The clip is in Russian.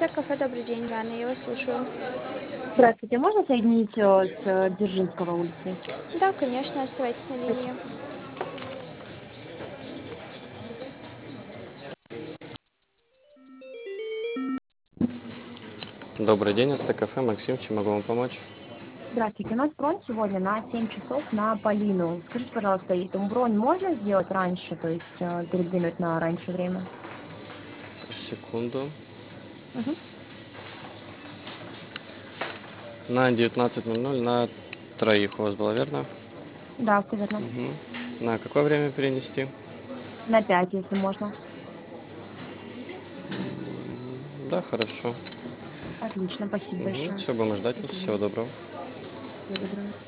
Стек кафе, добрый день, Жанна, я вас слушаю. Здравствуйте, можно соединить с Дзержинского улицы? Да, конечно, оставайтесь на линии. Добрый день, это кафе Максим, чем могу вам помочь? Здравствуйте, у нас бронь сегодня на 7 часов на Полину. Скажите, пожалуйста, эту бронь можно сделать раньше, то есть передвинуть на раньше время? Секунду. Угу. На 19:00 на троих у вас было, верно? Да, все верно. На какое время перенести? На 5, если можно. Да, хорошо. Отлично, спасибо большое. Все, будем ждать До вас. Всего свидания. доброго. Всего доброго.